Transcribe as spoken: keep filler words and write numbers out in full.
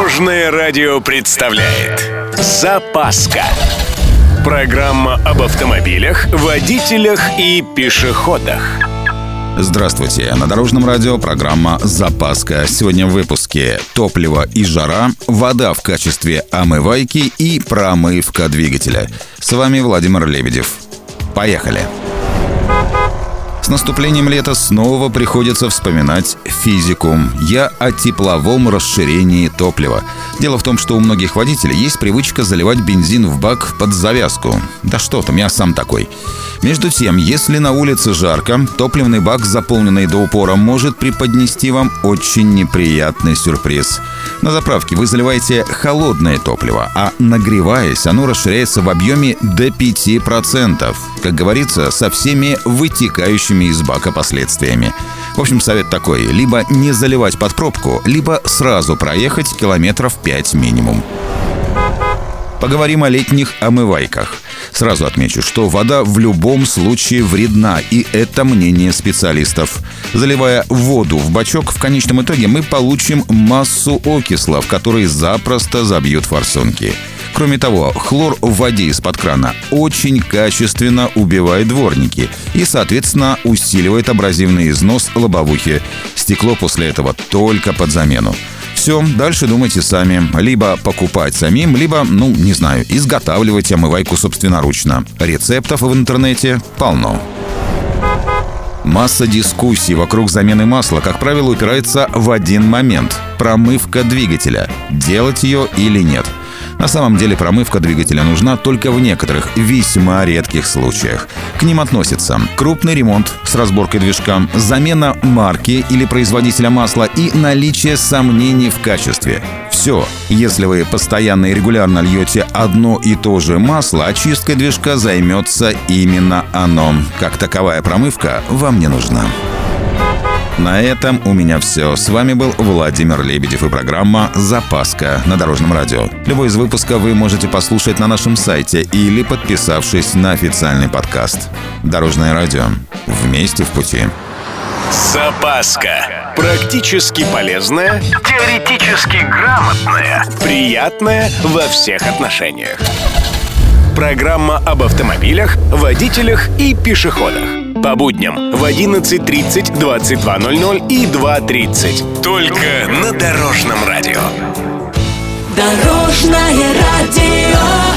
Дорожное радио представляет «Запаска». Программа об автомобилях, водителях и пешеходах. Здравствуйте! На Дорожном радио программа «Запаска». Сегодня в выпуске топливо и жара, вода в качестве омывайки и промывка двигателя. С вами Владимир Лебедев. Поехали! С наступлением лета снова приходится вспоминать физику. Я о тепловом расширении топлива. Дело в том, что у многих водителей есть привычка заливать бензин в бак под завязку. Да что там, я сам такой. Между тем, если на улице жарко, топливный бак, заполненный до упора, может преподнести вам очень неприятный сюрприз. На заправке вы заливаете холодное топливо, а нагреваясь, оно расширяется в объеме до пяти процентов. Как говорится, со всеми вытекающими из бака последствиями. В общем, совет такой: либо не заливать под пробку, либо сразу проехать километров пять минимум. Поговорим о летних омывайках. Сразу отмечу, что вода в любом случае вредна, и это мнение специалистов. Заливая воду в бачок, в конечном итоге мы получим массу окислов, которые запросто забьют форсунки. Кроме того, хлор в воде из-под крана очень качественно убивает дворники и, соответственно, усиливает абразивный износ лобовухи. Стекло после этого только под замену. Все, дальше думайте сами. Либо покупать самим, либо, ну, не знаю, изготавливать омывайку собственноручно. Рецептов в интернете полно. Масса дискуссий вокруг замены масла, как правило, упирается в один момент – промывка двигателя. Делать ее или нет? На самом деле промывка двигателя нужна только в некоторых весьма редких случаях. К ним относятся крупный ремонт с разборкой движка, замена марки или производителя масла и наличие сомнений в качестве. Все. Если вы постоянно и регулярно льете одно и то же масло, очисткой движка займется именно оно. Как таковая промывка вам не нужна. На этом у меня все. С вами был Владимир Лебедев и программа «Запаска» на Дорожном радио. Любой из выпусков вы можете послушать на нашем сайте или подписавшись на официальный подкаст. Дорожное радио. Вместе в пути. «Запаска». Практически полезная, теоретически грамотная, приятная во всех отношениях. Программа об автомобилях, водителях и пешеходах. По будням в одиннадцать тридцать, двадцать два ноль ноль и два тридцать. Только на Дорожном радио. Дорожное радио.